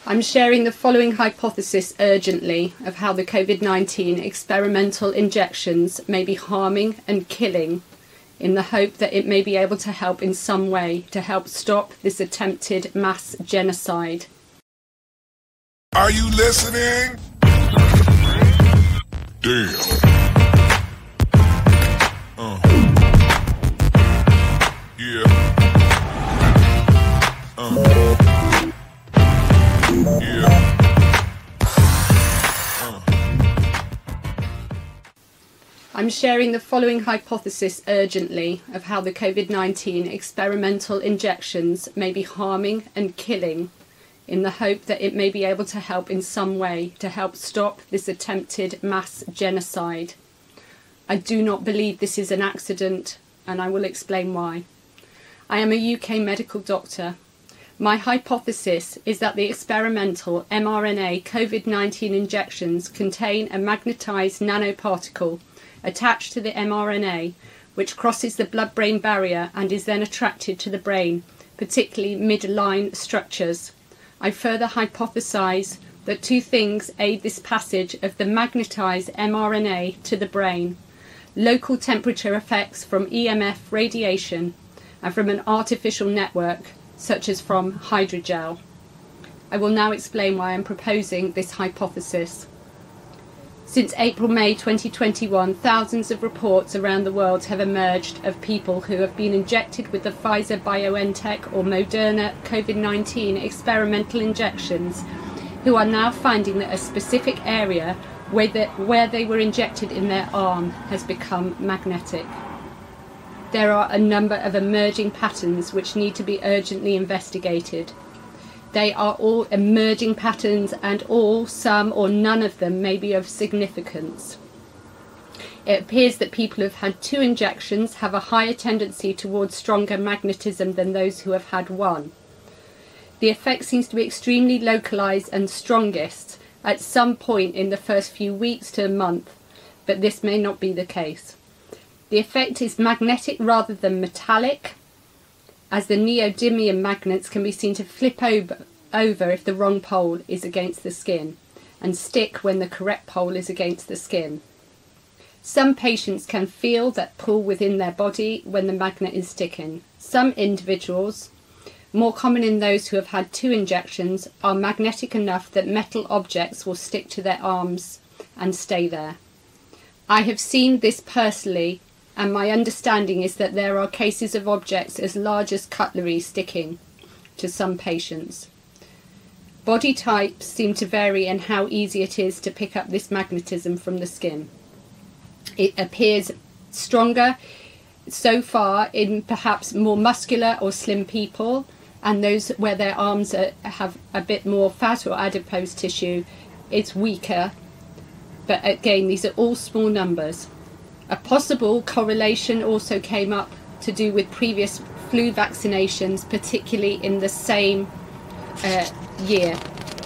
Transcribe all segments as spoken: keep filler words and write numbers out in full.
I'm sharing the following hypothesis urgently of how the COVID nineteen experimental injections may be harming and killing, in the hope that it may be able to help in some way to help stop this attempted mass genocide. Are you listening? Damn. Uh. Yeah. Uh. Yeah. Uh. I'm sharing the following hypothesis urgently of how the COVID nineteen experimental injections may be harming and killing, in the hope that it may be able to help in some way to help stop this attempted mass genocide. I do not believe this is an accident, and I will explain why. I am a U K medical doctor. My hypothesis is that the experimental mRNA COVID nineteen injections contain a magnetised nanoparticle attached to the mRNA, which crosses the blood-brain barrier and is then attracted to the brain, particularly midline structures. I further hypothesise that two things aid this passage of the magnetised mRNA to the brain: local temperature effects from E M F radiation and from an artificial network, such as from hydrogel. I will now explain why I am proposing this hypothesis. Since April-May twenty twenty-one, thousands of reports around the world have emerged of people who have been injected with the Pfizer-BioNTech or Moderna COVID nineteen experimental injections, who are now finding that a specific area where, the, where they were injected in their arm has become magnetic. There are a number of emerging patterns which need to be urgently investigated. They are all emerging patterns, and all, some or none of them may be of significance. It appears that people who have had two injections have a higher tendency towards stronger magnetism than those who have had one. The effect seems to be extremely localised and strongest at some point in the first few weeks to a month, but this may not be the case. The effect is magnetic rather than metallic, as the neodymium magnets can be seen to flip over, over if the wrong pole is against the skin, and stick when the correct pole is against the skin. Some patients can feel that pull within their body when the magnet is sticking. Some individuals, more common in those who have had two injections, are magnetic enough that metal objects will stick to their arms and stay there. I have seen this personally, and my understanding is that there are cases of objects as large as cutlery sticking to some patients. Body types seem to vary in how easy it is to pick up this magnetism from the skin. It appears stronger so far in perhaps more muscular or slim people, and those where their arms are, have a bit more fat or adipose tissue, it's weaker. But again, these are all small numbers. A possible correlation also came up to do with previous flu vaccinations, particularly in the same uh, year.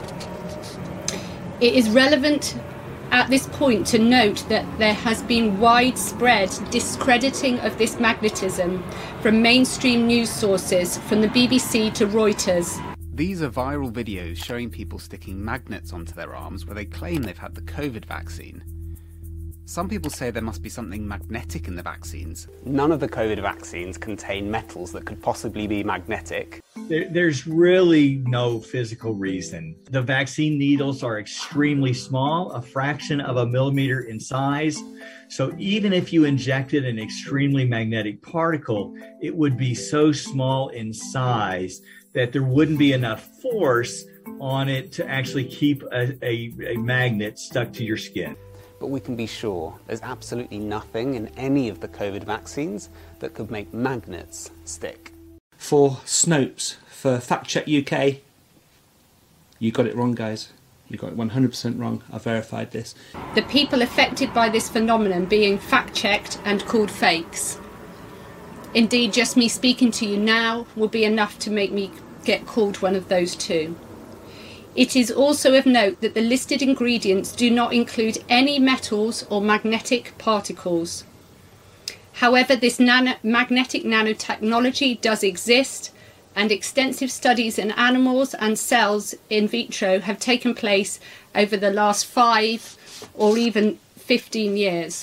It is relevant at this point to note that there has been widespread discrediting of this magnetism from mainstream news sources, from the B B C to Reuters. These are viral videos showing people sticking magnets onto their arms where they claim they've had the COVID vaccine. Some people say there must be something magnetic in the vaccines. None of the COVID vaccines contain metals that could possibly be magnetic. There, there's really no physical reason. The vaccine needles are extremely small, a fraction of a millimeter in size. So even if you injected an extremely magnetic particle, it would be so small in size that there wouldn't be enough force on it to actually keep a, a, a magnet stuck to your skin. But we can be sure there's absolutely nothing in any of the COVID vaccines that could make magnets stick. For Snopes, for Fact Check U K, you got it wrong, guys. You got it one hundred percent wrong. I verified this. The people affected by this phenomenon being fact-checked and called fakes. Indeed, just me speaking to you now will be enough to make me get called one of those two. It is also of note that the listed ingredients do not include any metals or magnetic particles. However, this nano magnetic nanotechnology does exist, and extensive studies in animals and cells in vitro have taken place over the last five or even fifteen years.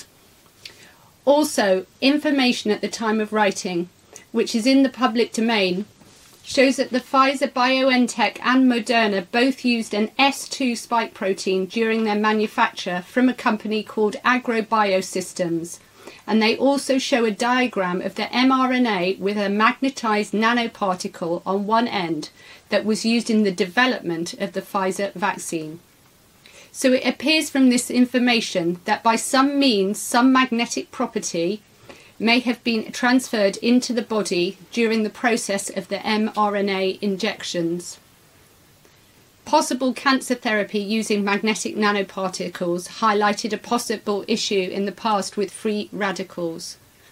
Also, information at the time of writing, which is in the public domain, shows that the Pfizer, BioNTech and Moderna both used an S two spike protein during their manufacture from a company called AgroBiosystems, and they also show a diagram of the mRNA with a magnetized nanoparticle on one end that was used in the development of the Pfizer vaccine. So it appears from this information that by some means some magnetic property may have been transferred into the body during the process of the mRNA injections. Possible cancer therapy using magnetic nanoparticles highlighted a possible issue in the past with free radicals.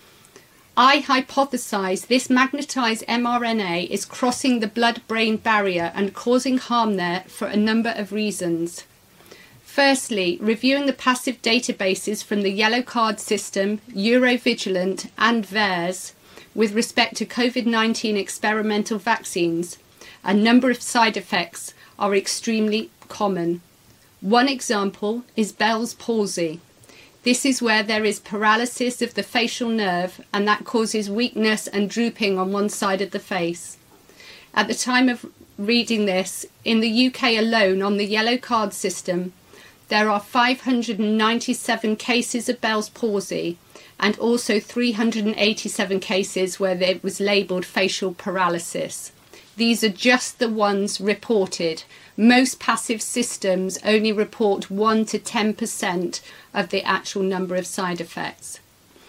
I hypothesize this magnetized mRNA is crossing the blood-brain barrier and causing harm there for a number of reasons. Firstly, reviewing the passive databases from the Yellow Card System, Eurovigilant and VAERS with respect to COVID nineteen experimental vaccines, a number of side effects are extremely common. One example is Bell's palsy. This is where there is paralysis of the facial nerve, and that causes weakness and drooping on one side of the face. At the time of reading this, in the U K alone on the Yellow Card System, there are five hundred ninety-seven cases of Bell's palsy and also three hundred eighty-seven cases where there was labelled facial paralysis. These are just the ones reported. Most passive systems only report one to ten percent of the actual number of side effects.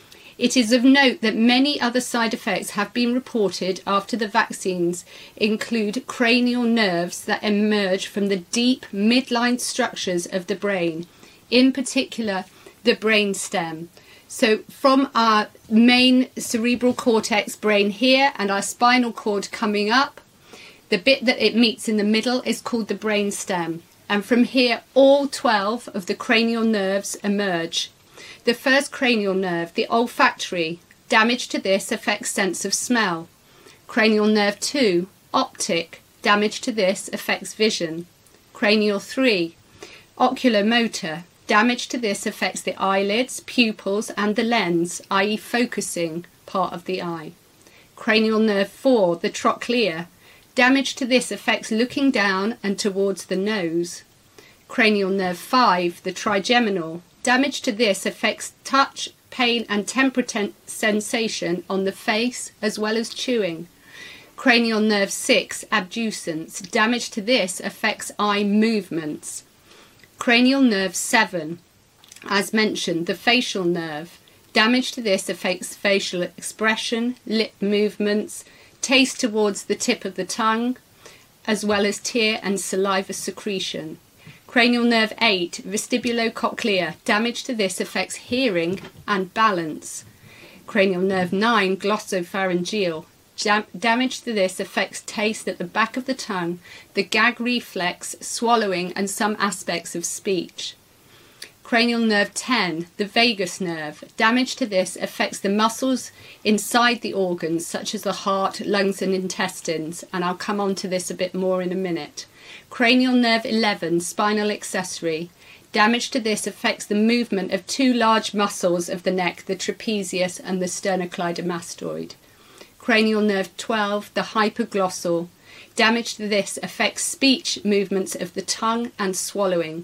It is of note that many other side effects have been reported after the vaccines include cranial nerves that emerge from the deep midline structures of the brain, in particular the brainstem. So from our main cerebral cortex brain here and our spinal cord coming up, the bit that it meets in the middle is called the brainstem. And from here, all twelve of the cranial nerves emerge. The first cranial nerve, the olfactory, damage to this affects sense of smell. Cranial nerve two, optic, damage to this affects vision. Cranial three, oculomotor, damage to this affects the eyelids, pupils and the lens, that is focusing part of the eye. Cranial nerve four, the trochlea, damage to this affects looking down and towards the nose. Cranial nerve five, the trigeminal, damage to this affects touch, pain and temperature sensation on the face as well as chewing. Cranial nerve six, abducens, damage to this affects eye movements. Cranial nerve seven, as mentioned, the facial nerve, damage to this affects facial expression, lip movements, taste towards the tip of the tongue, as well as tear and saliva secretion. Cranial nerve eight, vestibulocochlear, damage to this affects hearing and balance. Cranial nerve nine, glossopharyngeal, Dam- damage to this affects taste at the back of the tongue, the gag reflex, swallowing and some aspects of speech. Cranial nerve ten, the vagus nerve, damage to this affects the muscles inside the organs such as the heart, lungs and intestines, and I'll come on to this a bit more in a minute. Cranial nerve eleven, spinal accessory, damage to this affects the movement of two large muscles of the neck, the trapezius and the sternocleidomastoid. Cranial nerve twelve, the hypoglossal, damage to this affects speech movements of the tongue and swallowing.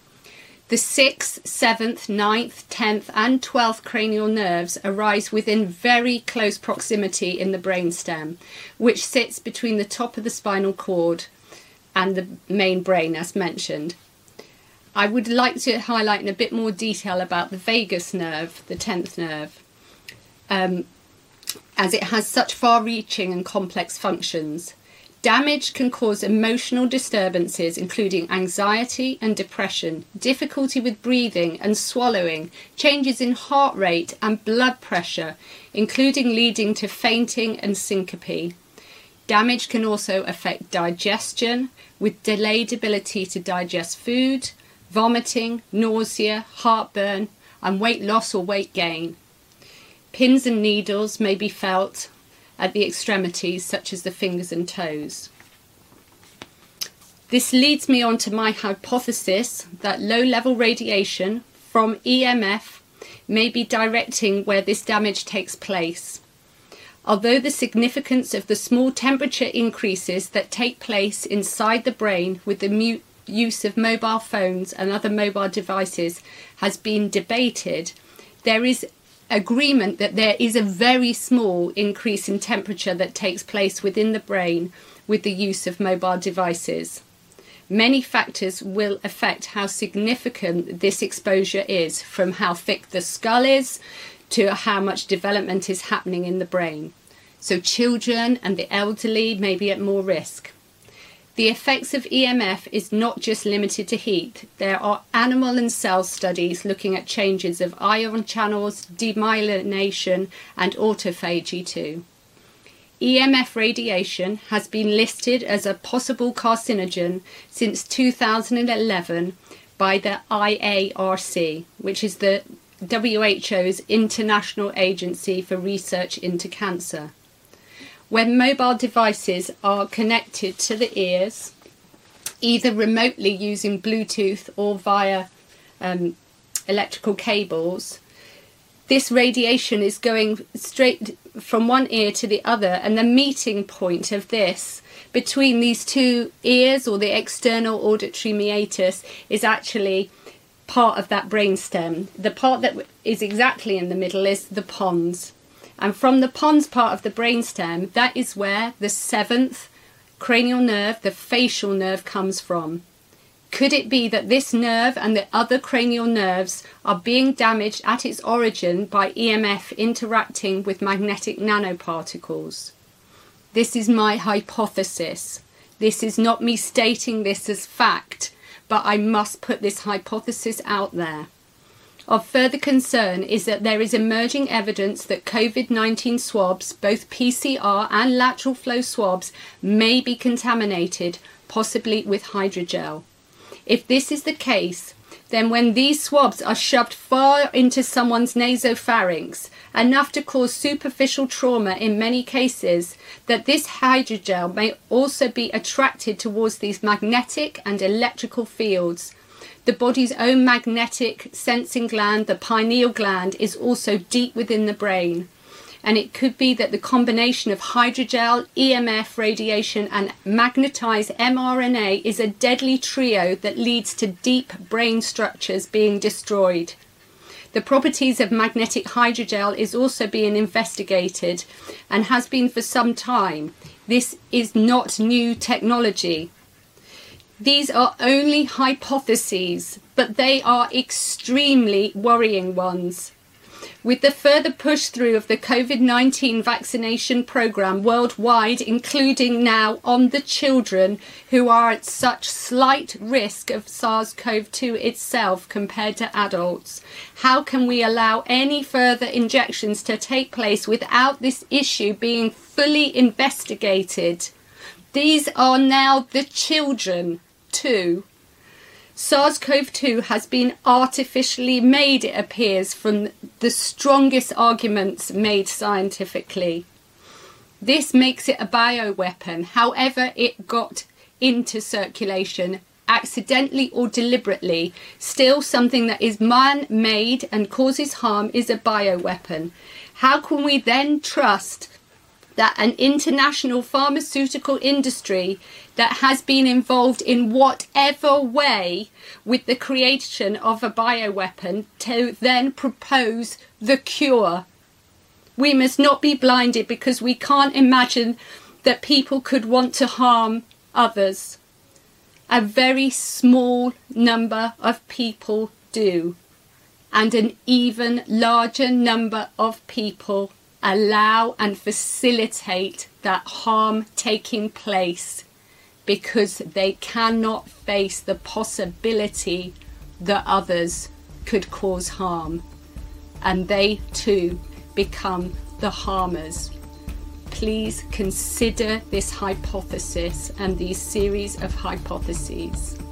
The sixth, seventh, ninth, tenth and twelfth cranial nerves arise within very close proximity in the brainstem, which sits between the top of the spinal cord and the main brain, as mentioned. I would like to highlight in a bit more detail about the vagus nerve, the tenth nerve, um, as it has such far-reaching and complex functions. Damage can cause emotional disturbances, including anxiety and depression, difficulty with breathing and swallowing, changes in heart rate and blood pressure, including leading to fainting and syncope. Damage can also affect digestion, with delayed ability to digest food, vomiting, nausea, heartburn, and weight loss or weight gain. Pins and needles may be felt, at the extremities, such as the fingers and toes. This leads me on to my hypothesis that low-level radiation from E M F may be directing where this damage takes place. Although the significance of the small temperature increases that take place inside the brain with the mu- use of mobile phones and other mobile devices has been debated, there is agreement that there is a very small increase in temperature that takes place within the brain with the use of mobile devices. Many factors will affect how significant this exposure is, from how thick the skull is to how much development is happening in the brain. So children and the elderly may be at more risk. The effects of E M F is not just limited to heat. There are animal and cell studies looking at changes of ion channels, demyelination and autophagy too. E M F radiation has been listed as a possible carcinogen since two thousand eleven by the I A R C, which is the W H O's International Agency for Research into Cancer. When mobile devices are connected to the ears, either remotely using Bluetooth or via um, electrical cables, this radiation is going straight from one ear to the other, and the meeting point of this between these two ears, or the external auditory meatus, is actually part of that brainstem. The part that is exactly in the middle is the pons. And from the pons part of the brainstem, that is where the seventh cranial nerve, the facial nerve, comes from. Could it be that this nerve and the other cranial nerves are being damaged at its origin by E M F interacting with magnetic nanoparticles? This is my hypothesis. This is not me stating this as fact, but I must put this hypothesis out there. Of further concern is that there is emerging evidence that COVID nineteen swabs, both P C R and lateral flow swabs, may be contaminated, possibly with hydrogel. If this is the case, then when these swabs are shoved far into someone's nasopharynx, enough to cause superficial trauma in many cases, that this hydrogel may also be attracted towards these magnetic and electrical fields. The body's own magnetic sensing gland, the pineal gland, is also deep within the brain. And it could be that the combination of hydrogel, E M F radiation and magnetized mRNA is a deadly trio that leads to deep brain structures being destroyed. The properties of magnetic hydrogel is also being investigated and has been for some time. This is not new technology. These are only hypotheses, but they are extremely worrying ones. With the further push through of the COVID nineteen vaccination programme worldwide, including now on the children who are at such slight risk of SARS CoV two itself compared to adults, how can we allow any further injections to take place without this issue being fully investigated? These are now the children too. SARS CoV two has been artificially made, it appears, from the strongest arguments made scientifically. This makes it a bioweapon. However it got into circulation, accidentally or deliberately, still something that is man-made and causes harm is a bioweapon. How can we then trust that an international pharmaceutical industry that has been involved in whatever way with the creation of a bioweapon to then propose the cure? We must not be blinded, because we can't imagine that people could want to harm others. A very small number of people do, and an even larger number of people allow and facilitate that harm taking place because they cannot face the possibility that others could cause harm, and they too become the harmers. Please consider this hypothesis and these series of hypotheses.